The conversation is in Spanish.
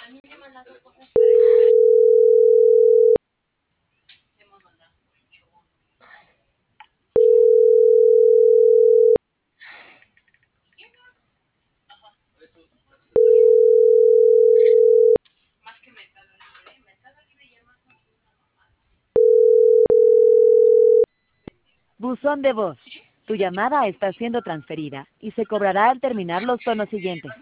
Buzón de voz. Tu llamada está siendo transferida y se cobrará al terminar los tonos siguientes.